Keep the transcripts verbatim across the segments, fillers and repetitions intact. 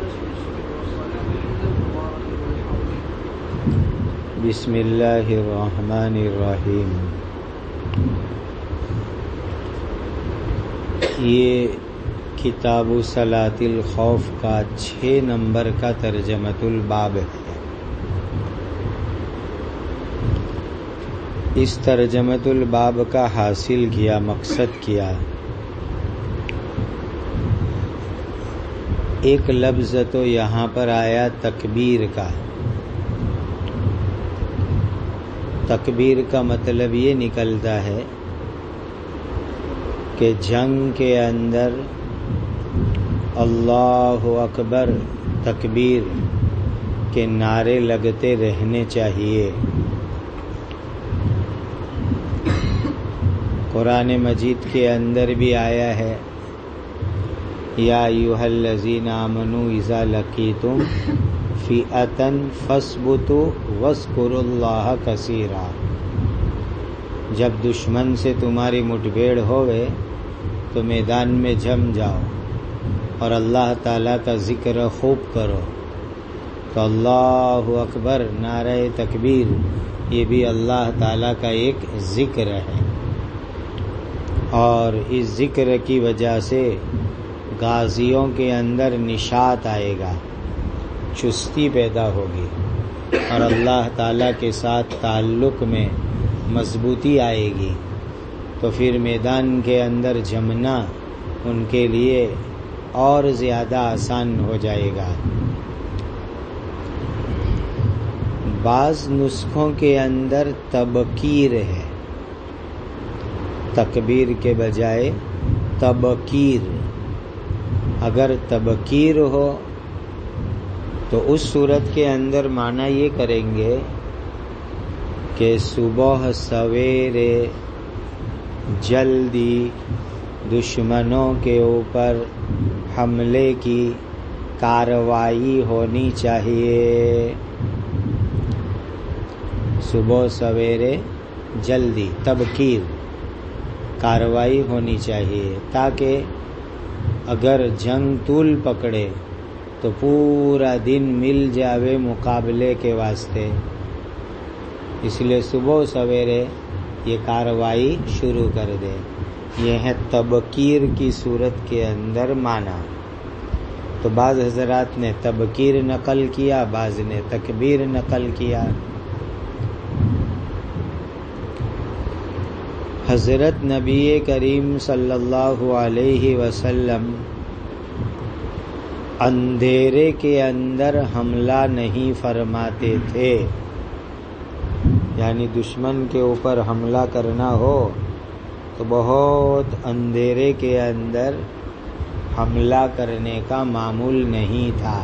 بسم اللہ الرحمن الرحیم. یہ کتاب صلاۃ الخوف کا چھ نمبر کا ترجمۃ الباب ہے. اس ترجمۃ الباب کا حاصل کیا مقصد کیا ایک لفظ تو یہاں پر آیا تکبیر کا. تکبیر کا مطلب یہ نکلتا ہے کہ جنگ کے اندر اللہ اکبر تکبیر کے نعرے لگتے رہنے چاہیے. قرآن مجید کے اندر بھی آیا ہے یا ایھا الذین آمنوا اذا لقیتم فئۃ فاثبتوا واذکروا اللہ کثیرا. جب دشمن سے تمہاری مٹبھیڑ ہوئے تو میدان میں جم جاؤ اور اللہ تعالیٰ کا ذکر خوب کرو. تو اللہ اکبر نعرہ تکبیر یہ بھی اللہ تعالیٰ کا ایک ذکر ہے، اور اس ذکر کی وجہ سے غازیوں کے اندر نشاط آئے گا، چستی پیدا ہوگی، اور اللہ تعالیٰ کے ساتھ تعلق میں مضبوطی آئے گی. تو پھر میدان کے اندر جمنا ان کے لیے اور زیادہ آسان ہو جائے گا. بعض نسخوں کے اندر تبکیر ہے، تکبیر کے بجائے تبکیر. اگر تبکیر ہو تو اس صورت کے اندر معنی یہ کریں گے کہ صبح سویرے جلدی دشمنوں کے اوپر حملے کی کارروائی ہونی چاہیے. صبح سویرے جلدی تبکیر کارروائی ہونی چاہیے، تاکہ اگر جنگ طول پکڑے تو پورا دن مل جاوے مقابلے کے واسطے. اس لیے صبح سویرے یہ کارروائی شروع کر دے. یہ ہے تبکیر کی صورت کے اندر معنی. تو بعض حضرات نے تبکیر نقل کیا، بعض نے تکبیر نقل کیا. حضرت نبی کریم صلی اللہ علیہ وسلم اندھیرے کے اندر حملہ نہیں فرماتے تھے. یعنی دشمن کے اوپر حملہ کرنا ہو تو بہت اندھیرے کے اندر حملہ کرنے کا معمول نہیں تھا.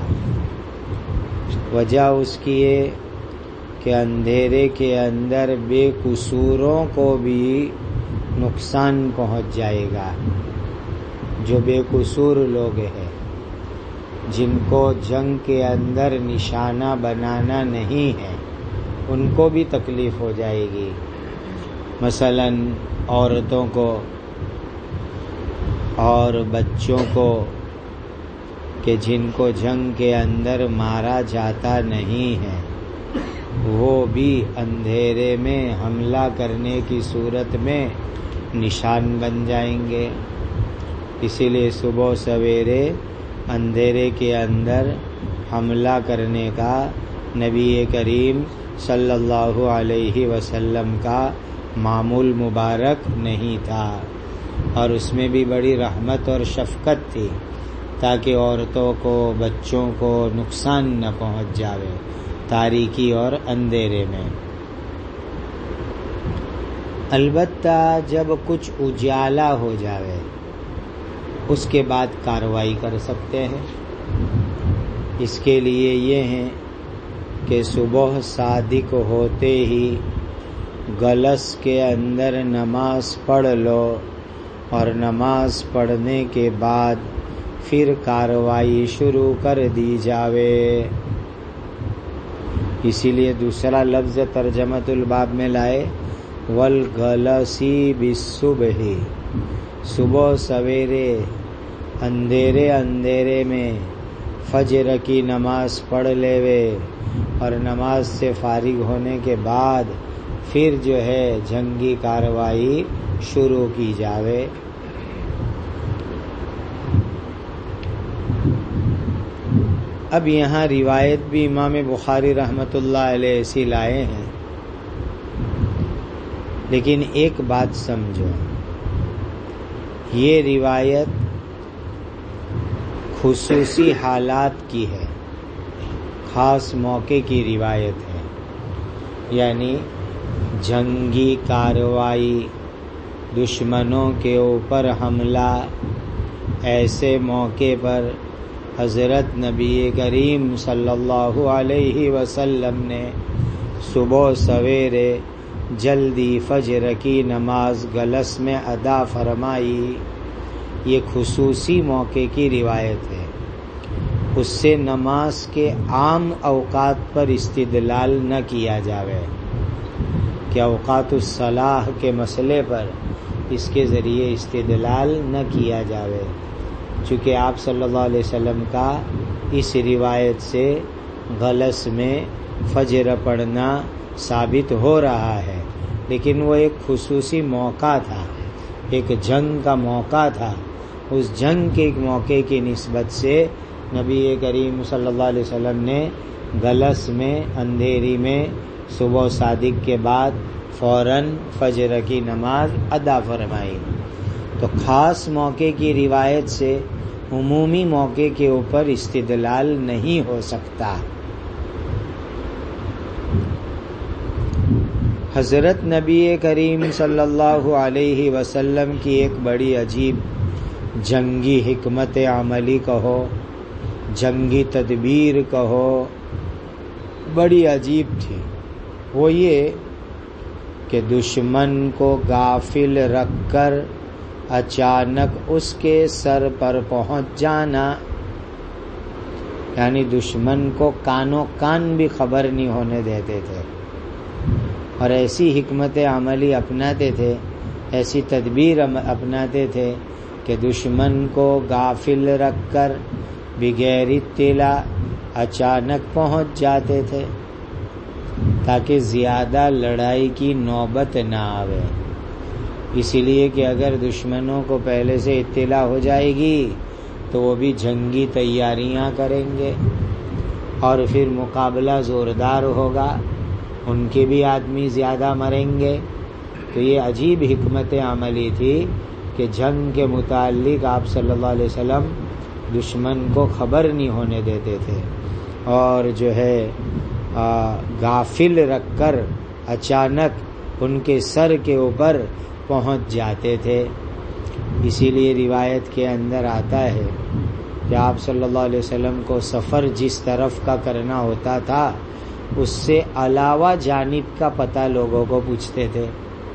وجہ اس کی یہ کہ اندھیرے کے اندر بے قصوروں کو بھی نقصان پہنچ جائے گا. جو بے قصور لوگ ہیں، جن کو جنگ کے اندر نشانہ بنانا نہیں ہے، ان کو بھی تکلیف ہو جائے گی. مثلا عورتوں کو اور بچوں کو کہ جن کو جنگ کے اندر مارا جاتا نہیں ہے، وہ بھی اندھیرے میں حملہ کرنے کی صورت میں نشان بن جائیں گے. اسی لیے صبح سویرے اندھیرے کے اندر حملہ کرنے کا نبی کریم صلی اللہ علیہ وسلم کا معمول مبارک نہیں تھا. اور اس میں بھی بڑی رحمت اور شفقت تھی تاکہ عورتوں کو بچوں کو نقصان نہ پہنچ جاوے تاریکی اور اندھیرے میں. البتہ جب کچھ اجالا ہو جاوے اس کے بعد کارروائی کر سکتے ہیں. اس کے لیے یہ ہے کہ صبح صادق ہوتے ہی گلس کے اندر نماز پڑھ لو، اور نماز پڑھنے کے بعد پھر کارروائی شروع کر دی جاوے. اسی لیے دوسرا لفظ ترجمۃ الباب میں لائے والغلسی بالصبح. صبح سویرے اندھیرے اندھیرے میں فجر کی نماز پڑھ لیوے اور نماز سے فارغ ہونے کے بعد پھر جو ہے جنگی کارروائی شروع کی جاوے. اب یہاں روایت بھی امام بخاری رحمۃ اللہ علیہ ایسی لائے ہیں، لیکن ایک بات سمجھو، یہ روایت خصوصی حالات کی ہے، خاص موقع کی روایت ہے. یعنی جنگی کارروائی، دشمنوں کے اوپر حملہ، ایسے موقع پر حضرت نبی کریم صلی اللہ علیہ وسلم نے صبح سویرے جلدی فجر کی نماز گلس میں ادا فرمائی. یہ خصوصی موقع کی روایت ہے. اس سے نماز کے عام اوقات پر استدلال نہ کیا جاوے کہ اوقات الصلاح کے مسئلے پر اس کے ذریعے استدلال نہ کیا جاوے، چونکہ آپ صلی اللہ علیہ وسلم کا اس روایت سے غلس میں فجر پڑھنا ثابت ہو رہا ہے. لیکن وہ ایک خصوصی موقع تھا، ایک جنگ کا موقع تھا. اس جنگ کے ایک موقع کی نسبت سے نبی کریم صلی اللہ علیہ وسلم نے غلس میں اندھیری میں صبح صادق کے بعد فوراً فجر کی نماز ادا فرمائی. تو خاص موقع کی روایت سے عمومی موقع کے اوپر استدلال نہیں ہو سکتا. حضرت نبی کریم صلی اللہ علیہ وسلم کی ایک بڑی عجیب جنگی حکمت عملی کہو، جنگی تدبیر کہو، بڑی عجیب تھی. وہ یہ کہ دشمن کو غافل رکھ کر اچانک اس کے سر پر پہنچ جانا، یعنی دشمن کو کانوں کان بھی خبر نہیں ہونے دیتے تھے، اور ایسی حکمت عملی اپناتے تھے، ایسی تدبیر اپناتے تھے کہ دشمن کو غافل رکھ کر بغیر اطلاع اچانک پہنچ جاتے تھے تاکہ زیادہ لڑائی کی نوبت نہ آوے. اسی لیے کہ اگر دشمنوں کو پہلے سے اطلاع ہو جائے گی تو وہ بھی جنگی تیاریاں کریں گے اور پھر مقابلہ زوردار ہوگا، ان کے بھی آدمی زیادہ مریں گے. تو یہ عجیب حکمت عملی تھی کہ جنگ کے متعلق آپ صلی اللہ علیہ وسلم دشمن کو خبر نہیں ہونے دیتے تھے اور جو ہے غافل رکھ کر اچانک ان کے سر کے اوپر پہنچ جاتے تھے. اسی لیے روایت کے اندر آتا ہے کہ آپ صلی اللہ علیہ وسلم کو سفر جس طرف کا کرنا ہوتا تھا اس سے علاوہ جانب کا پتہ لوگوں کو پوچھتے تھے،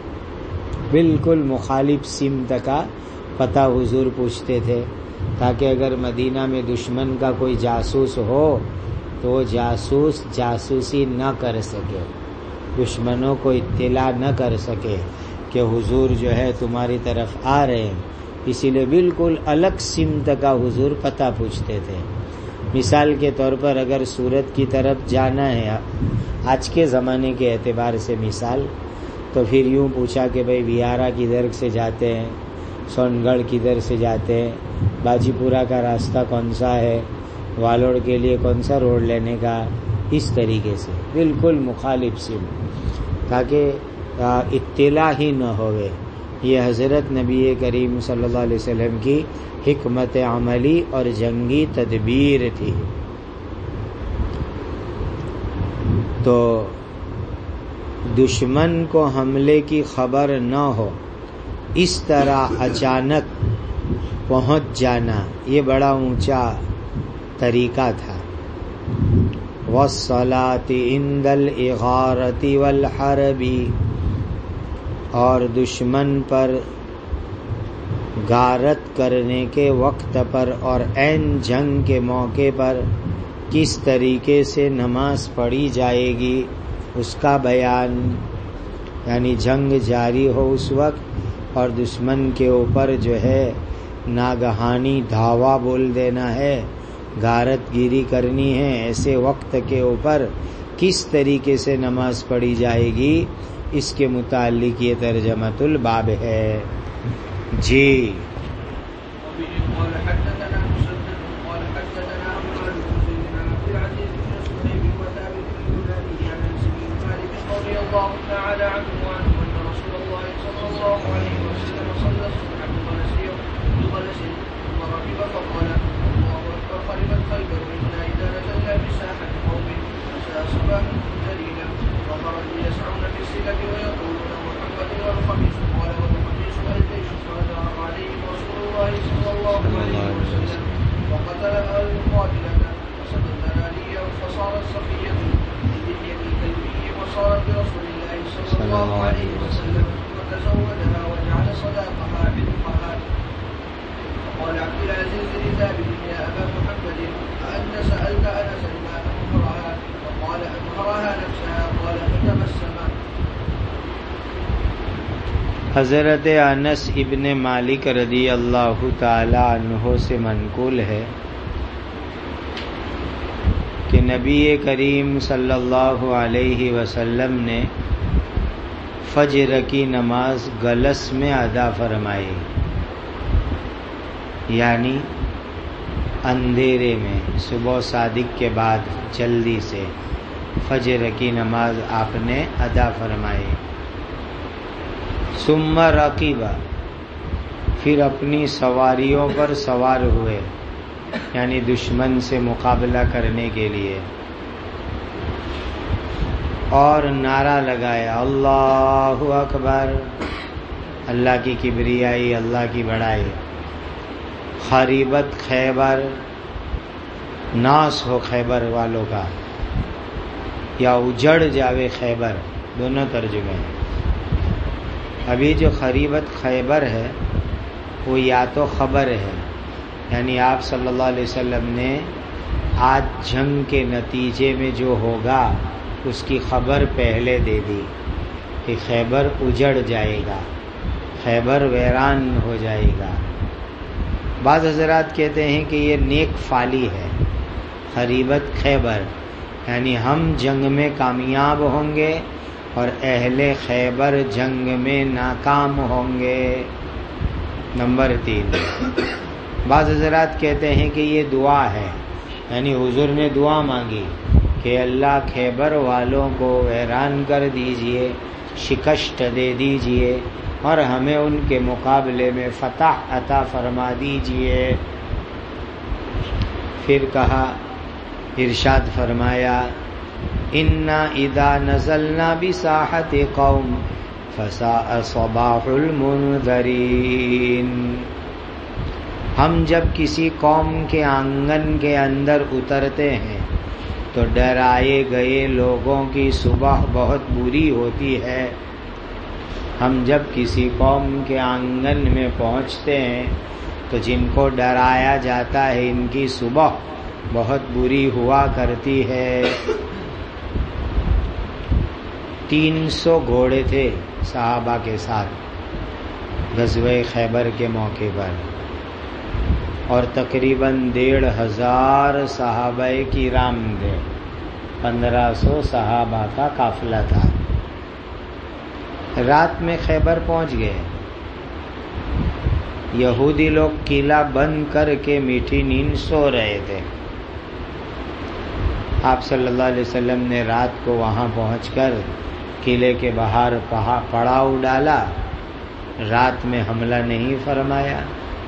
بالکل مخالف سمت کا پتہ حضور پوچھتے تھے، تاکہ اگر مدینہ میں دشمن کا کوئی جاسوس ہو تو وہ جاسوس جاسوسی نہ کر سکے، دشمنوں کو اطلاع نہ کر سکے کہ حضور جو ہے تمہاری طرف آ رہے ہیں. اسی لیے بالکل الگ سمت کا حضور پتہ پوچھتے تھے. مثال کے طور پر اگر سورت کی طرف جانا ہے آج کے زمانے کے اعتبار سے مثال، تو پھر یوں پوچھا کہ بھئی ویارا کدھر سے جاتے ہیں، سون گڑھ کدھر سے جاتے ہیں، باجی پورا کا راستہ کون سا ہے، والوڑ کے لیے کون سا روڈ لینے کا، اس طریقے سے بالکل مخالف سم، تاکہ اطلاع ہی نہ ہوئے. یہ حضرت نبی کریم صلی اللہ علیہ وسلم کی حکمت عملی اور جنگی تدبیر تھی. تو دشمن کو حملے کی خبر نہ ہو، اس طرح اچانک پہنچ جانا یہ بڑا اونچا طریقہ تھا. وَالصَّلَاةِ عِنْدَ الْإِغَارَةِ وَالْحَرْبِ، اور دشمن پر غارت کرنے کے وقت پر اور عین جنگ کے موقع پر کس طریقے سے نماز پڑھی جائے گی اس کا بیان، یعنی جنگ جاری ہو اس وقت اور دشمن کے اوپر جو ہے ناگہانی دھاوا بول دینا ہے غارت گیری کرنی ہے ایسے وقت کے اوپر کس طریقے سے نماز پڑھی جائے گی، اس کے متعلق یہ ترجمۃ الباب ہے۔ جی حضرت انس ابن مالک رضی اللہ تعالی عنہ سے منقول ہے کہ نبی کریم صلی اللہ علیہ وسلم نے فجر کی نماز گلس میں ادا فرمائی، یعنی اندھیرے میں صبح صادق کے بعد جلدی سے فجر کی نماز آپ نے ادا فرمائی۔ ثم رکب، پھر اپنی سواریوں پر سوار ہوئے، یعنی دشمن سے مقابلہ کرنے کے لیے، اور نعرہ لگایا اللہ اکبر، اللہ کی کبریائی، اللہ کی بڑائی۔ خریبت خیبر، ناس ہو خیبر والوں کا، یا اجڑ جاوے خیبر، دونوں ترجمے ہیں۔ ابھی جو خریبت خیبر ہے وہ یا تو خبر ہے، یعنی آپ صلی اللہ علیہ وسلم نے آج جنگ کے نتیجے میں جو ہوگا اس کی خبر پہلے دے دی کہ خیبر اجڑ جائے گا، خیبر ویران ہو جائے گا۔ بعض حضرات کہتے ہیں کہ یہ نیک فالی ہے، خریبت خیبر، یعنی ہم جنگ میں کامیاب ہوں گے اور اہل خیبر جنگ میں ناکام ہوں گے۔ نمبر تین، بعض حضرات کہتے ہیں کہ یہ دعا ہے، یعنی حضور نے دعا مانگی کہ اللہ خیبر والوں کو ویران کر دیجئے، شکست دے دیجئے، اور ہمیں ان کے مقابلے میں فتح عطا فرما دیجئے۔ پھر کہا، ارشاد فرمایا، اِنَّا اِذَا نَزَلْنَا بِسَاحَةِ قَوْمٍ فَسَاءَ صَبَاحُ الْمُنذَرِينَ، ہم جب کسی قوم کے آنگن کے اندر اترتے ہیں تو ڈرائے گئے لوگوں کی صبح بہت بری ہوتی ہے۔ ہم جب کسی قوم کے آنگن میں پہنچتے ہیں تو جن کو ڈرایا جاتا ہے ان کی صبح بہت بری ہوا کرتی ہے۔ تین سو گھوڑے تھے صحابہ کے ساتھ غزوہ خیبر کے موقع پر، اور تقریباً ڈیڑھ ہزار صحابہ کرام تھے، پندرہ سو صحابہ کا قافلہ تھا۔ رات میں خیبر پہنچ گئے، یہودی لوگ قلعہ بند کر کے میٹھی نیند سو رہے تھے۔ آپ صلی اللہ علیہ وسلم نے رات کو وہاں پہنچ کر قلعے کے باہر پڑاؤ ڈالا، رات میں حملہ نہیں فرمایا،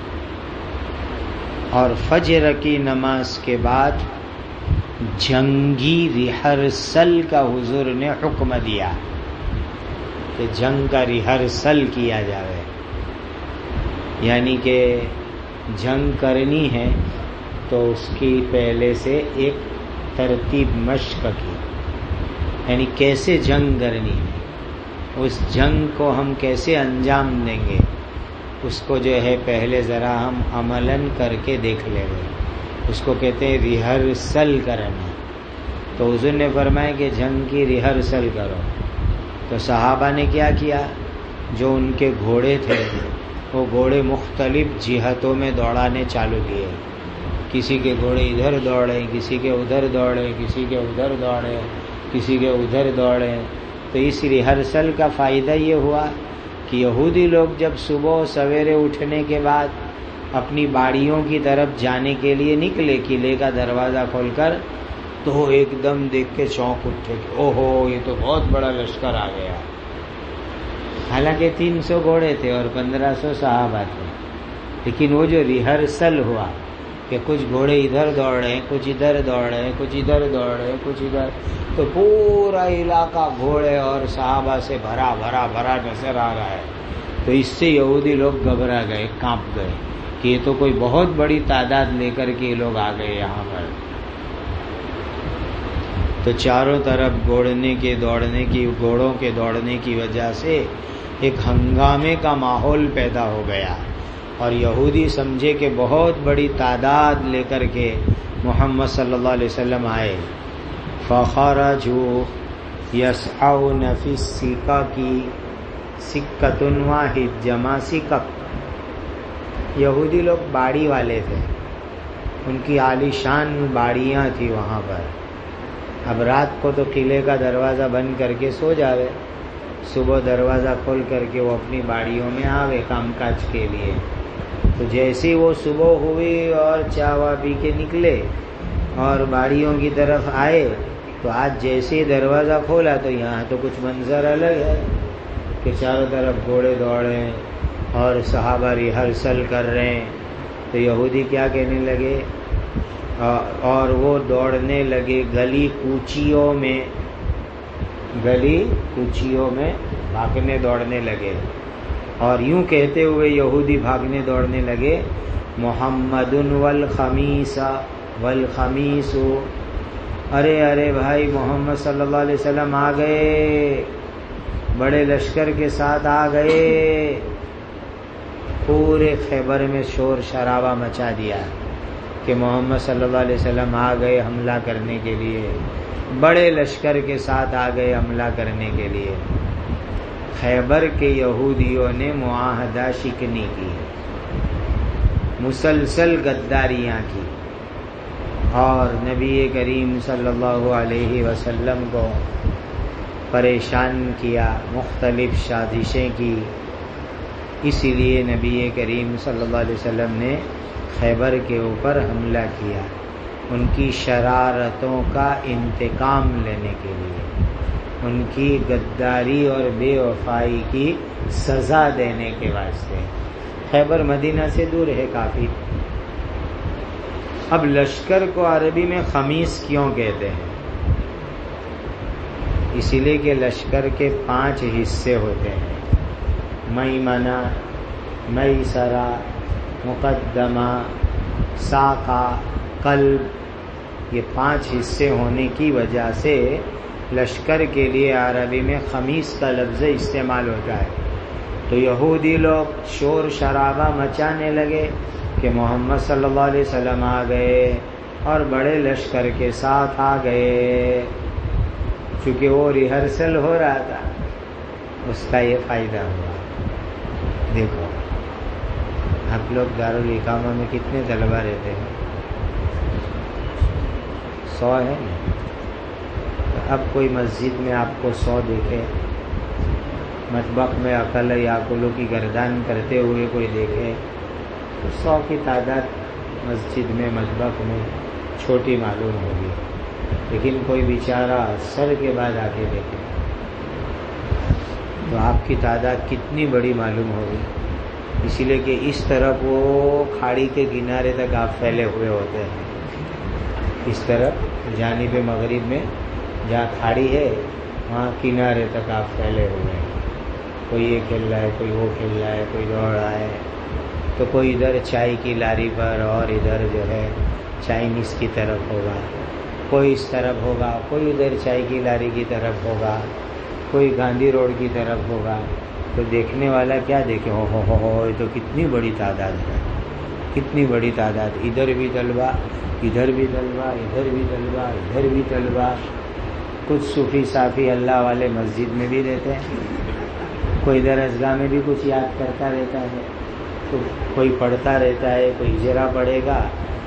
اور فجر کی نماز کے بعد جنگی ریہرسل کا حضور نے حکم دیا کہ جنگ کا ریہرسل کیا جائے، یعنی کہ جنگ کرنی ہے تو اس کی پہلے سے ایک ترتیب مشق کی، یعنی کیسے جنگ کرنی ہے، اس جنگ کو ہم کیسے انجام دیں گے، اس کو جو ہے پہلے ذرا ہم عملاً کر کے دیکھ لیں گے، اس کو کہتے ہیں ریہرسل کرنا۔ تو حضور نے فرمایا کہ جنگ کی ریہرسل کرو۔ تو صحابہ نے کیا کیا، جو ان کے گھوڑے تھے وہ گھوڑے مختلف جہتوں میں دوڑانے چالو کیے، کسی کے گھوڑے ادھر دوڑے، کسی کے ادھر دوڑے، کسی کے ادھر دوڑے، کسی کے ادھر دوڑے۔ تو اس ریہرسل کا فائدہ یہ ہوا کہ یہودی لوگ جب صبح سویرے اٹھنے کے بعد اپنی باڑیوں کی طرف جانے کے لیے نکلے قلعے کا دروازہ کھول کر، تو ایک دم دیکھ کے چونک اٹھے کہ اوہو یہ تو بہت بڑا لشکر آ گیا۔ حالانکہ تین سو گھوڑے تھے اور پندرہ سو صحابہ تھے، لیکن وہ جو ریہرسل ہوا کہ کچھ گھوڑے ادھر دوڑ رہے ہیں، کچھ ادھر دوڑ رہے ہیں، کچھ ادھر دوڑ رہے ہیں، کچھ ادھر، تو پورا علاقہ گھوڑے اور صحابہ سے بھرا بھرا بھرا نظر آ رہا ہے۔ تو اس سے یہودی لوگ گھبرا گئے، کانپ گئے کہ یہ تو کوئی بہت بڑی تعداد لے کر کے یہ لوگ آ گئے یہاں پر۔ تو چاروں طرف گھوڑنے کے دوڑنے کی گھوڑوں کے دوڑنے کی وجہ سے ایک ہنگامے کا ماحول پیدا ہو گیا، اور یہودی سمجھے کہ بہت بڑی تعداد لے کر کے محمد صلی اللہ علیہ وسلم آئے۔ فخرجوا یسعون فی السکک، سکۃ واحد جمع سکک۔ یہودی لوگ باڑی والے تھے، ان کی عالی شان باڑیاں تھیں وہاں پر۔ اب رات کو تو قلعے کا دروازہ بند کر کے سو جاوے، صبح دروازہ کھول کر کے وہ اپنی باڑیوں میں آوے کام کاج کے لیے۔ تو جیسے وہ صبح ہوئی اور چائے وا پی کے نکلے اور باڑیوں کی طرف آئے، تو آج جیسے ہی دروازہ کھولا تو یہاں تو کچھ منظر الگ ہے کہ چاروں طرف گھوڑے دوڑے اور صحابہ ریہرسل کر رہے ہیں۔ تو یہودی کیا کہنے لگے، اور وہ دوڑنے لگے گلی کوچیوں میں، گلی کوچیوں میں بھاگنے دوڑنے لگے، اور یوں کہتے ہوئے یہودی بھاگنے دوڑنے لگے، محمد والخمیس والخمیس، ارے ارے بھائی محمد صلی اللہ علیہ وسلم آ گئے، بڑے لشکر کے ساتھ آ گئے۔ پورے خیبر میں شور شرابہ مچا دیا کہ محمد صلی اللہ علیہ وسلم آ گئے حملہ کرنے کے لیے، بڑے لشکر کے ساتھ آ گئے حملہ کرنے کے لیے۔ خیبر کے یہودیوں نے معاہدہ شکنی کی، مسلسل غداریاں کی، اور نبی کریم صلی اللہ علیہ وسلم کو پریشان کیا، مختلف سازشیں کی۔ اسی لیے نبی کریم صلی اللہ علیہ وسلم نے خیبر کے اوپر حملہ کیا، ان کی شرارتوں کا انتقام لینے کے لیے، ان کی غداری اور بے وفائی کی سزا دینے کے واسطے۔ خیبر مدینہ سے دور ہے کافی۔ اب لشکر کو عربی میں خمیس کیوں کہتے ہیں؟ اسی لیے کہ لشکر کے پانچ حصے ہوتے ہیں، میمنہ، میسرہ، مقدمہ، ساقہ، قلب۔ یہ پانچ حصے ہونے کی وجہ سے لشکر کے لیے عربی میں خمیس کا لفظ استعمال ہوتا ہے۔ تو یہودی لوگ شور شرابہ مچانے لگے کہ محمد صلی اللہ علیہ وسلم آ گئے اور بڑے لشکر کے ساتھ آ گئے۔ چونکہ وہ ریہرسل ہو رہا تھا، اس کا یہ فائدہ ہوا۔ دیکھو آپ لوگ دارالاقامہ میں کتنے طلبہ رہتے ہیں؟ سو ہے نا؟ اب کوئی مسجد میں آپ کو سو دیکھے، مطبخ میں عقل یا عقلوں کی گردان کرتے ہوئے کوئی دیکھے، تو سو کی تعداد مسجد میں مطبخ میں چھوٹی معلوم ہوگی، لیکن کوئی بیچارہ سر کے بعد آ کے دیکھے تو آپ کی تعداد کتنی بڑی معلوم ہوگی۔ اسی لیے کہ اس طرف وہ کھاڑی کے کنارے تک آپ پھیلے ہوئے ہوتے ہیں، اس طرف جانب مغرب میں جہاں کھاڑی ہے وہاں کنارے تک آپ پھیلے ہوئے ہیں۔ کوئی یہ کھیل رہا ہے، کوئی وہ کھیل رہا ہے، کوئی دوڑ رہا ہے، تو کوئی ادھر چائے کی لاری پر اور ادھر جو ہے چائنیز کی طرف ہوگا، کوئی اس طرف ہوگا، کوئی ادھر چائے کی لاری کی طرف ہوگا، کوئی گاندھی روڈ کی طرف ہوگا۔ تو دیکھنے والا کیا دیکھے، ہو ہو ہو ہو یہ تو کتنی بڑی تعداد ہے، کتنی بڑی تعداد، ادھر بھی طلبہ، ادھر بھی طلبہ، ادھر بھی طلبہ، ادھر بھی طلبہ۔ کچھ صوفی صافی اللہ والے مسجد میں بھی رہتے ہیں، کوئی درسگاہ میں بھی کچھ یاد کرتا رہتا ہے، تو کوئی پڑھتا رہتا ہے، کوئی اجرا پڑھے گا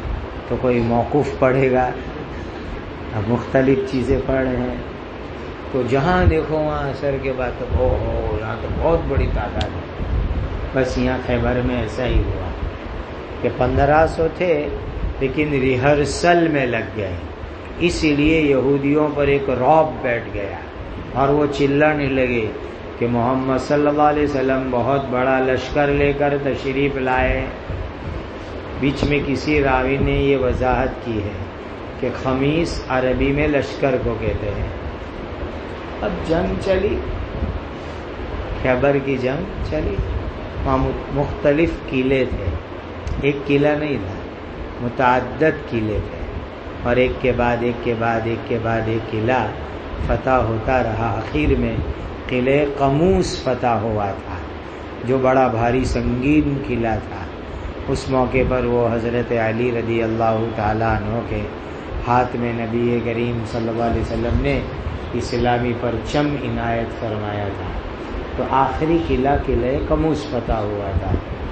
تو کوئی موقوف پڑھے گا، اب مختلف چیزیں پڑھ رہے ہیں، تو جہاں دیکھو وہاں عصر کے بعد تو او ہو یہاں تو بہت بڑی تعداد ہے۔ بس یہاں خیبر میں ایسا ہی ہوا کہ پندرہ سو تھے لیکن ریہرسل میں لگ گئے، اسی لیے یہودیوں پر ایک رعب بیٹھ گیا اور وہ چلانے لگے کہ محمد صلی اللہ علیہ وسلم بہت بڑا لشکر لے کر تشریف لائے۔ بیچ میں کسی راوی نے یہ وضاحت کی ہے کہ خمیس عربی میں لشکر کو کہتے ہیں۔ اب جنگ چلی، خیبر کی جنگ چلی، وہاں مختلف قلعے تھے، ایک قلعہ نہیں تھا، متعدد قلعے تھے، اور ایک کے بعد ایک کے بعد ایک کے بعد ایک قلعہ فتح ہوتا رہا۔ آخر میں قلعہ قموس فتح ہوا تھا جو بڑا بھاری سنگین قلعہ تھا۔ اس موقع پر وہ حضرت علی رضی اللہ تعالیٰ عنہ کے ہاتھ میں نبی کریم صلی اللہ علیہ وسلم نے اسلامی پرچم عنایت فرمایا تھا، تو آخری قلعہ قلعہ قموس فتح ہوا تھا۔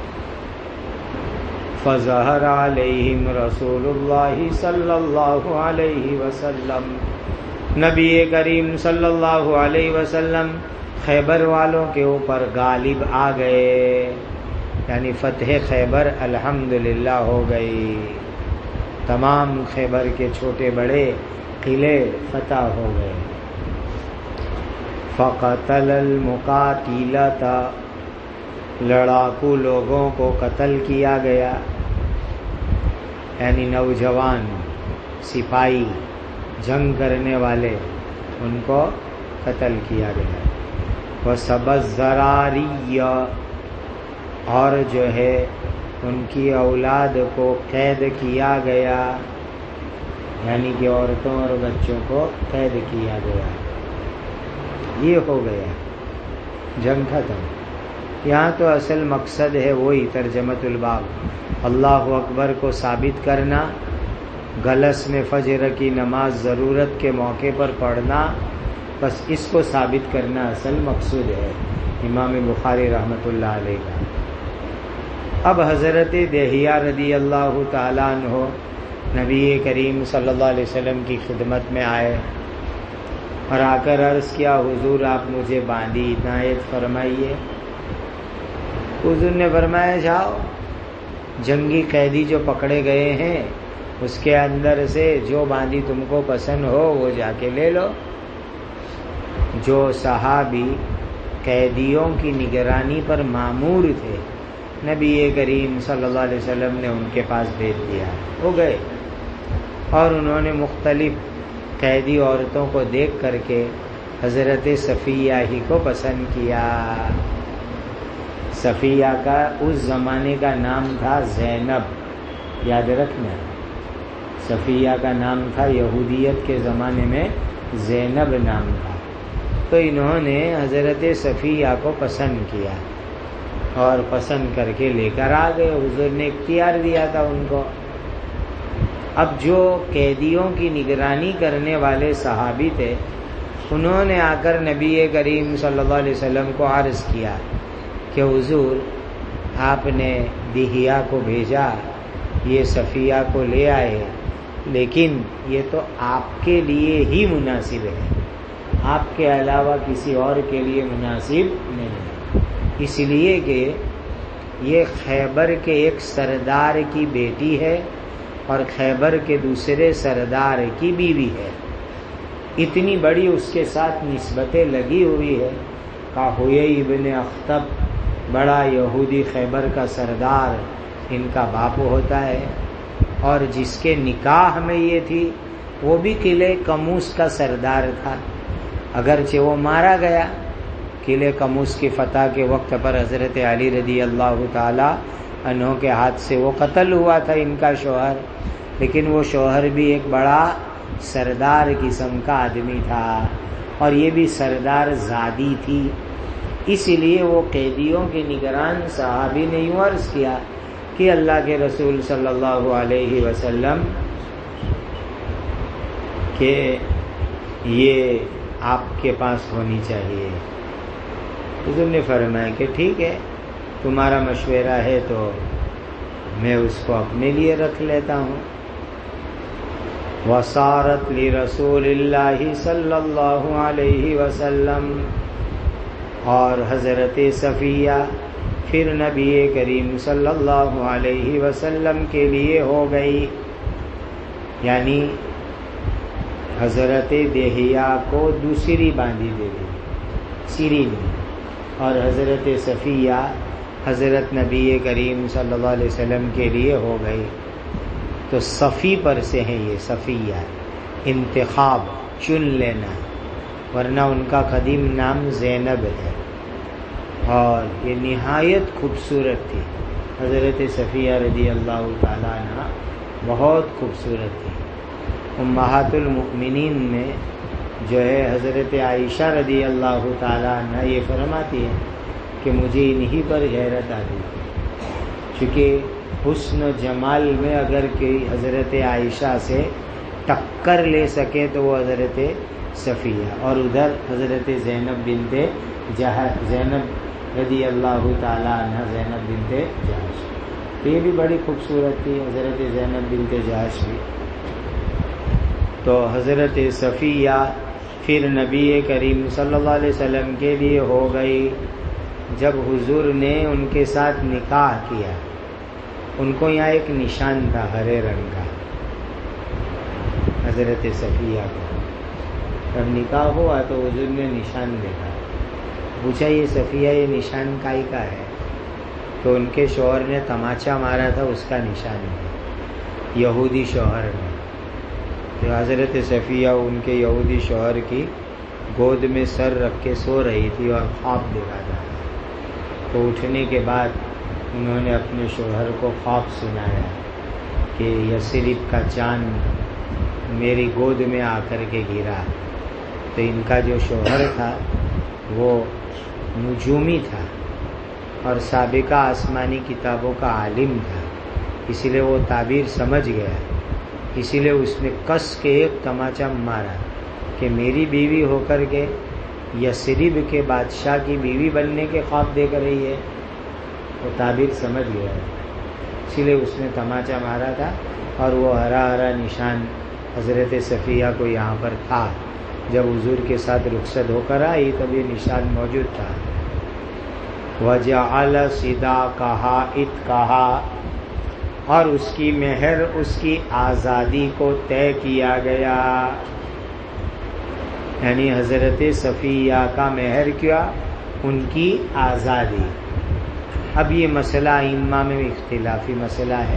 فظہر علیہم رسول اللہ صلی اللہ علیہ وسلم، نبی کریم صلی اللہ علیہ وسلم خیبر والوں کے اوپر غالب آ گئے، یعنی فتح خیبر الحمدللہ ہو گئی، تمام خیبر کے چھوٹے بڑے قلعے فتح ہو گئے۔ فقتل المقاتلۃ، لڑاکو لوگوں کو قتل کیا گیا، یعنی نوجوان سپاہی جنگ کرنے والے ان کو قتل کیا گیا۔ وَسَبَ الزَّرَارِيَّ، اور جو ہے ان کی اولاد کو قید کیا گیا، یعنی کہ عورتوں اور بچوں کو قید کیا گیا۔ یہ ہو گیا، جنگ ختم۔ یہاں تو اصل مقصد ہے وہی ترجمۃ الباب، اللہ اکبر کو ثابت کرنا، گلس میں فجر کی نماز ضرورت کے موقع پر پڑھنا، بس اس کو ثابت کرنا اصل مقصود ہے امام بخاری رحمۃ اللہ علیہ کا۔ اب حضرت دہیہ رضی اللہ تعالیٰ عنہ نبی کریم صلی اللہ علیہ وسلم کی خدمت میں آئے اور آ کر عرض کیا، حضور آپ مجھے باندھی عنایت فرمائیے۔ حضور نے فرمایا جاؤ، جنگی قیدی جو پکڑے گئے ہیں اس کے اندر سے جو باندھی تم کو پسند ہو وہ جا کے لے لو۔ جو صحابی قیدیوں کی نگرانی پر مامور تھے نبی کریم صلی اللہ علیہ وسلم نے ان کے پاس بھیج دیا، وہ گئے اور انہوں نے مختلف قیدی عورتوں کو دیکھ کر کے حضرت صفیہ ہی کو پسند کیا۔ صفیہ کا اس زمانے کا نام تھا زینب، یاد رکھنا، صفیہ کا نام تھا، یہودیت کے زمانے میں زینب نام تھا۔ تو انہوں نے حضرت صفیہ کو پسند کیا اور پسند کر کے لے کر آ گئے، حضور نے اختیار دیا تھا ان کو۔ اب جو قیدیوں کی نگرانی کرنے والے صحابی تھے انہوں نے آ کر نبی کریم صلی اللہ علیہ وسلم کو عرض کیا کہ حضور آپ نے دہیہ کو بھیجا، یہ صفیہ کو لے آئے، لیکن یہ تو آپ کے لیے ہی مناسب ہے، آپ کے علاوہ کسی اور کے لیے مناسب نہیں ہے، اس لیے کہ یہ خیبر کے ایک سردار کی بیٹی ہے اور خیبر کے دوسرے سردار کی بیوی ہے، اتنی بڑی اس کے ساتھ نسبتیں لگی ہوئی ہے۔ کہ ہوئی ابن اخطب بڑا یہودی خیبر کا سردار ان کا باپ ہوتا ہے، اور جس کے نکاح میں یہ تھی وہ بھی قلعہ قموس کا سردار تھا، اگرچہ وہ مارا گیا۔ قلعہ قموس کی فتح کے وقت پر حضرت علی رضی اللہ تعالی عنہ کے ہاتھ سے وہ قتل ہوا تھا ان کا شوہر، لیکن وہ شوہر بھی ایک بڑا سردار قسم کا آدمی تھا اور یہ بھی سردار زادی تھی، اسی لیے وہ قیدیوں کے نگران صحابی نے یوں عرض کیا کہ اللہ کے رسول صلی اللہ علیہ وسلم کہ یہ آپ کے پاس ہونی چاہیے۔ حضور نے فرمایا کہ ٹھیک ہے، تمہارا مشورہ ہے تو میں اس کو اپنے لیے رکھ لیتا ہوں۔ وصارت لرسول اللہ صلی اللہ علیہ وسلم، اور حضرت صفیہ پھر نبی کریم صلی اللہ علیہ وسلم کے لیے ہو گئی، یعنی حضرت دہیا کو دوسری باندھی دے دی سیری میں، اور حضرت صفیہ حضرت نبی کریم صلی اللہ علیہ وسلم کے لیے ہو گئی۔ تو صفی پر سے ہیں یہ صفیہ، انتخاب، چن لینا، ورنہ ان کا قدیم نام زینب ہے، اور یہ نہایت خوبصورت تھی۔ حضرت صفیہ رضی اللہ تعالیٰ عنہ بہت خوبصورت تھی۔ امہات المؤمنین میں جو ہے حضرت عائشہ رضی اللہ تعالیٰ عنہ یہ فرماتی ہے کہ مجھے انہی پر حیرت آتی تھی، چونکہ حسن و جمال میں اگر کوئی حضرت عائشہ سے ٹکر لے سکے تو وہ حضرت صفیہ، اور ادھر حضرت زینب بنت جہش، زینب رضی اللہ تعالیٰ عنہ زینب بنت جہش، تو یہ بھی بڑی خوبصورت تھی حضرت زینب بنت جہش بھی۔ تو حضرت صفیہ پھر نبی کریم صلی اللہ علیہ وسلم کے لیے ہو گئی۔ جب حضور نے ان کے ساتھ نکاح کیا، ان کو یہاں ایک نشان تھا ہرے رنگ کا، حضرت صفیہ کو جب نکاح ہوا تو حضور نے نشان دیکھا، پوچھا یہ صفیہ یہ نشان کائی کا ہے؟ تو ان کے شوہر نے تماچا مارا تھا، اس کا نشان ہے، یہودی شوہر نے۔ تو حضرت صفیہ ان کے یہودی شوہر کی گود میں سر رکھ کے سو رہی تھی اور خواب دیکھا تھا، تو اٹھنے کے بعد انہوں نے اپنے شوہر کو خواب سنایا کہ یثرب کا چاند میری گود میں آ کر کے گرا۔ تو ان کا جو شوہر تھا وہ نجومی تھا اور سابقہ آسمانی کتابوں کا عالم تھا، اسی لیے وہ تعبیر سمجھ گیا، اسی لیے اس نے کس کے ایک تماچا مارا کہ میری بیوی ہو کر کے یثرب کے بادشاہ کی بیوی بننے کے خواب دیکھ رہی ہے، وہ تعبیر سمجھ گیا، اسی لیے اس نے تماچا مارا تھا، اور وہ ہرا ہرا نشان حضرت صفیہ کو یہاں پر تھا۔ جب حضور کے ساتھ رخصت ہو کر آئی تب یہ نشان موجود تھا۔ وَجَعَلَ صِدَاقَهَا عِتْقَهَا، اور اس کی مہر اس کی آزادی کو طے کیا گیا، یعنی حضرت صفیہ کا مہر کیا؟ ان کی آزادی۔ اب یہ مسئلہ ائمہ میں اختلافی مسئلہ ہے۔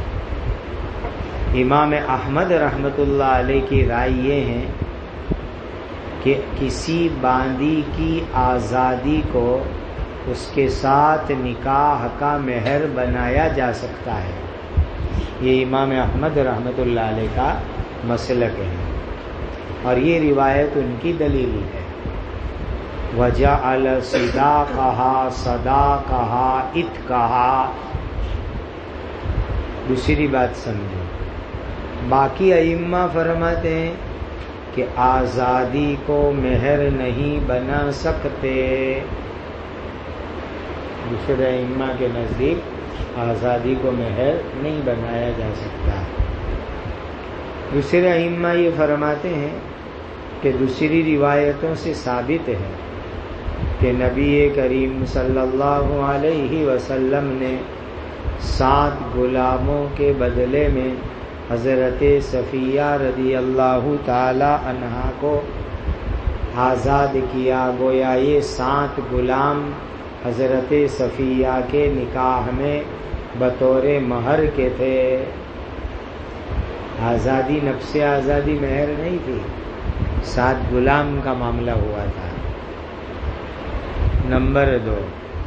امام احمد رحمۃ اللہ علیہ کی رائے یہ ہے کہ کسی باندی کی آزادی کو اس کے ساتھ نکاح کا مہر بنایا جا سکتا ہے، یہ امام احمد رحمۃ اللہ علیہ کا مسلک ہے، اور یہ روایت ان کی دلیل ہے۔ وَجَعَلَ صِدَاقَهَا صَدَاقَهَا عِتْقَهَا۔ دوسری بات سمجھو، باقی ائمہ فرماتے ہیں کہ آزادی کو مہر نہیں بنا سکتے، دوسرے ائمہ کے نزدیک آزادی کو مہر نہیں بنایا جا سکتا۔ دوسرے ائمہ یہ فرماتے ہیں کہ دوسری روایتوں سے ثابت ہے کہ نبی کریم صلی اللہ علیہ وسلم نے سات غلاموں کے بدلے میں حضرت صفیہ رضی اللہ تعالی عنہا کو آزاد کیا، گویا یہ سات غلام حضرت صفیہ کے نکاح میں بطور مہر کے تھے۔ آزادی نفس آزادی مہر نہیں تھی، سات غلام کا معاملہ ہوا تھا۔ نمبر دو،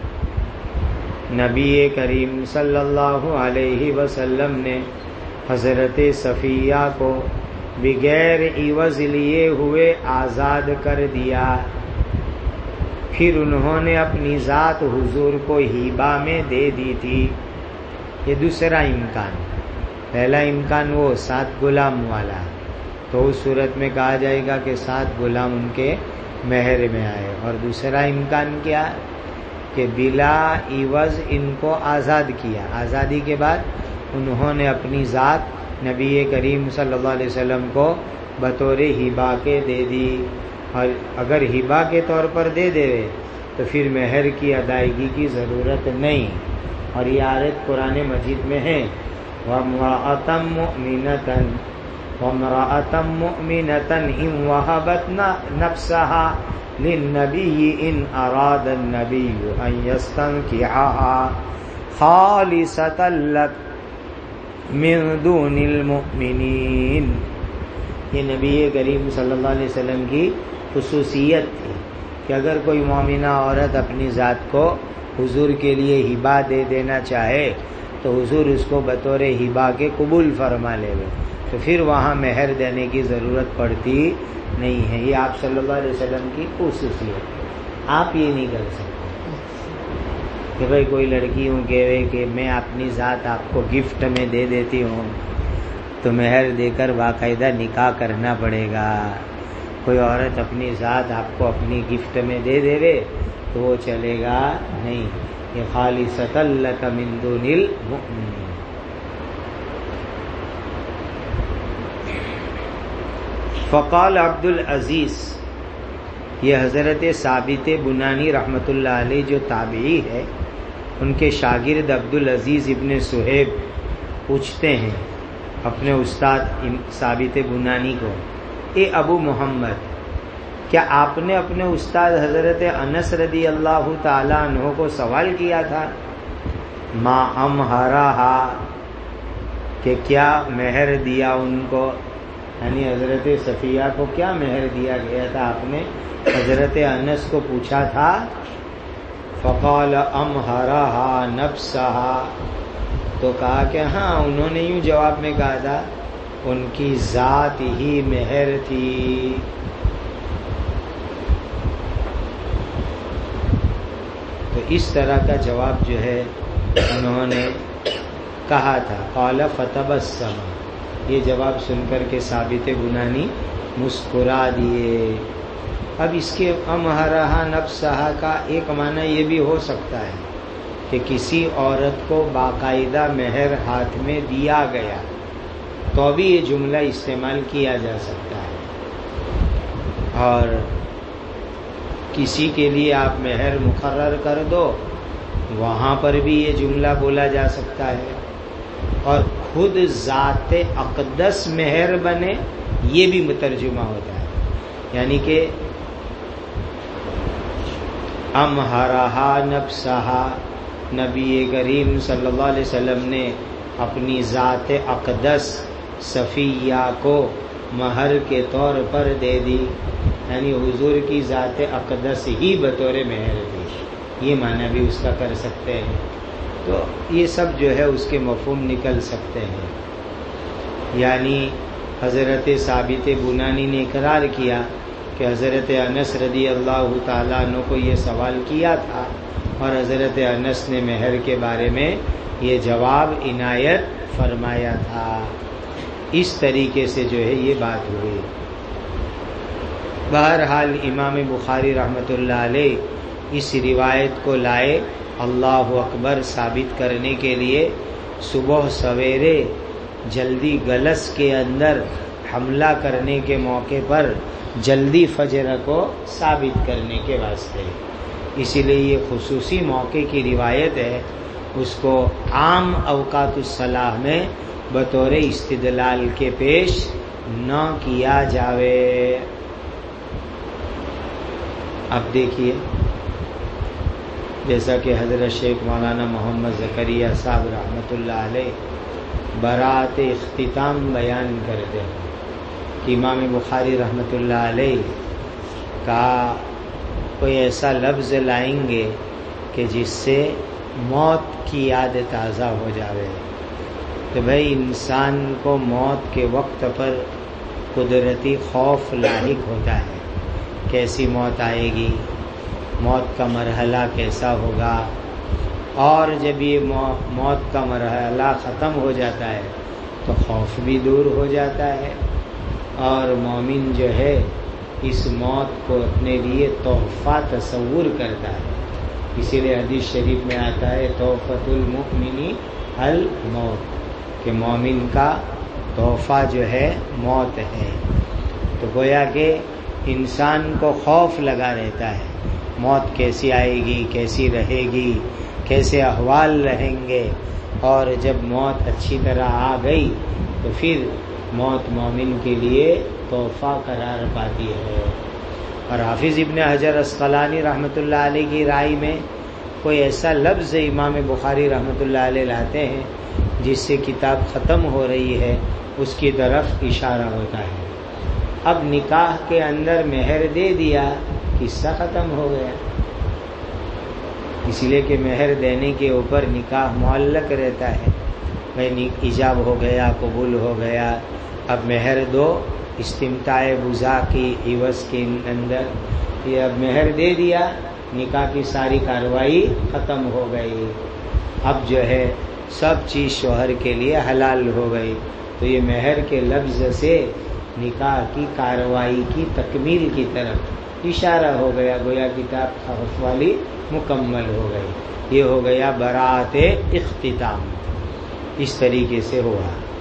نبی کریم صلی اللہ علیہ وسلم نے حضرت صفیہ کو بغیر عوض لیے ہوئے آزاد کر دیا، پھر انہوں نے اپنی ذات حضور کو ہیبہ میں دے دی تھی۔ یہ دوسرا امکان، پہلا امکان وہ سات غلام والا، تو اس صورت میں کہا جائے گا کہ سات غلام ان کے مہر میں آئے، اور دوسرا امکان کیا کہ بلا عوض ان کو آزاد کیا، آزادی کے بعد انہوں نے اپنی ذات نبی کریم صلی اللہ علیہ وسلم کو بطور ہبا کے دے دی، اور اگر ہبا کے طور پر دے دے تو پھر مہر کی ادائیگی کی ضرورت نہیں۔ اور یہ آیت قرآن مجید میں ہے، وَامْرَأَةً مُؤْمِنَةً وَامْرَأَةً مُؤْمِنَةً إِنْ وَهَبَتْ نَفْسَهَا لِلنَّبِيِّ إِنْ أَرَادَ النَّبِيُّ أَنْ يَسْتَنْكِحَهَا خَالِصَةً لَكَ مِنْ دُونِ الْمُؤْمِنِينَ۔ یہ نبی کریم صلی اللہ علیہ وسلم کی خصوصیت تھی کہ اگر کوئی مومنہ عورت اپنی ذات کو حضور کے لیے ہبا دے دینا چاہے تو حضور اس کو بطور ہبا کے قبول فرما لے گے، تو پھر وہاں مہر دینے کی ضرورت پڑتی نہیں ہے۔ یہ آپ صلی اللہ علیہ وسلم کی خصوصیت ہے، آپ یہ نہیں کر سکتے کہ بھئی کوئی لڑکی ہوں کہے کہ میں اپنی ذات آپ کو گفٹ میں دے دیتی ہوں تو مہر دے کر باقاعدہ نکاح کرنا پڑے گا۔ کوئی عورت اپنی ذات آپ کو اپنی گفٹ میں دے دے وے تو وہ چلے گا نہیں، یہ خالصۃ لک من دون المؤمنین۔ فقال عبد العزیز، یہ حضرت ثابت بنانی رحمۃ اللہ علیہ جو تابعی ہے، ان کے شاگرد عبد العزیز ابن صہیب پوچھتے ہیں اپنے استاد ثابت بنانی کو، اے ابو محمد، کیا آپ نے اپنے استاد حضرت انس رضی اللہ تعالی عنہ کو سوال کیا تھا ما امہرہا، کہ کیا مہر دیا ان کو، یعنی حضرت صفیہ کو کیا مہر دیا گیا تھا؟ آپ نے حضرت انس کو پوچھا تھا؟ فقال امہرہا نفسہا، تو کہا کہ ہاں، انہوں نے یوں جواب میں کہا تھا ان کی ذات ہی مہر تھی۔ تو اس طرح کا جواب جو ہے انہوں نے کہا تھا۔ قال فتبسم، یہ جواب سن کر کے ثابت بنانی مسکرا دیے۔ اب اس کے امہرہا نفسہا کا ایک معنی یہ بھی ہو سکتا ہے کہ کسی عورت کو باقاعدہ مہر ہاتھ میں دیا گیا تو بھی یہ جملہ استعمال کیا جا سکتا ہے، اور کسی کے لیے آپ مہر مقرر کر دو وہاں پر بھی یہ جملہ بولا جا سکتا ہے، اور خود ذات اقدس مہر بنے یہ بھی مترجمہ ہوتا ہے، یعنی کہ امہرہا نفسہا، نبی کریم صلی اللہ علیہ وسلم نے اپنی ذات اقدس صفیہ کو مہر کے طور پر دے دی، یعنی حضور کی ذات اقدس ہی بطور مہر دی، یہ معنی بھی اس کا کر سکتے ہیں۔ تو یہ سب جو ہے اس کے مفہوم نکل سکتے ہیں، یعنی حضرت ثابت بنانی نے اقرار کیا کہ حضرت انس رضی اللہ تعالیٰ عنہ کو یہ سوال کیا تھا، اور حضرت انس نے مہر کے بارے میں یہ جواب عنایت فرمایا تھا۔ اس طریقے سے جو ہے یہ بات ہوئی۔ بہرحال امام بخاری رحمۃ اللہ علیہ اس روایت کو لائے اللہ اکبر ثابت کرنے کے لیے، صبح سویرے جلدی گلس کے اندر حملہ کرنے کے موقع پر جلدی فجر کو ثابت کرنے کے واسطے، اسی لیے یہ خصوصی موقع کی روایت ہے، اس کو عام اوقات الصلاح میں بطور استدلال کے پیش نہ کیا جاوے۔ اب دیکھیے، جیسا کہ حضرت شیخ مولانا محمد زکریا صاحب رحمۃ اللہ علیہ برات اختتام بیان کرتے ہیں کہ امام بخاری رحمۃ اللہ علیہ کا کوئی ایسا لفظ لائیں گے کہ جس سے موت کی یاد تازہ ہو جاوے، کہ بھئی انسان کو موت کے وقت پر قدرتی خوف لاحق ہوتا ہے، کیسی موت آئے گی، موت کا مرحلہ کیسا ہوگا، اور جب یہ موت کا مرحلہ ختم ہو جاتا ہے تو خوف بھی دور ہو جاتا ہے، اور مومن جو ہے اس موت کو اپنے لیے تحفہ تصور کرتا ہے۔ اسی لیے حدیث شریف میں آتا ہے تحفۃ المؤمن الموت، کہ مومن کا تحفہ جو ہے موت ہے. تو گویا کہ انسان کو خوف لگا رہتا ہے، موت کیسی آئے گی، کیسی رہے گی، کیسے احوال رہیں گے. اور جب موت اچھی طرح آ گئی تو پھر موت مومن کے لیے تحفہ قرار پاتی ہے. اور حافظ ابن حجر عسقلانی رحمۃ اللہ علیہ کی رائے میں کوئی ایسا لفظ امام بخاری رحمۃ اللہ علیہ لاتے ہیں جس سے کتاب ختم ہو رہی ہے، اس کی طرف اشارہ ہوتا ہے. اب نکاح کے اندر مہر دے دیا، قصہ ختم ہو گیا. اس لیے کہ مہر دینے کے اوپر نکاح معلق رہتا ہے. بھائی ایجاب ہو گیا، قبول ہو گیا، اب مہر دو، استمتاع بزا کی عوض کے اندر یہ اب مہر دے دیا، نکاح کی ساری کارروائی ختم ہو گئی. اب جو ہے سب چیز شوہر کے لیے حلال ہو گئی. تو یہ مہر کے لفظ سے نکاح کی کارروائی کی تکمیل کی طرف اشارہ ہو گیا، گویا کتاب خرف والی مکمل ہو گئی. یہ ہو گیا براءت اختتام. اس طریقے سے ہوا.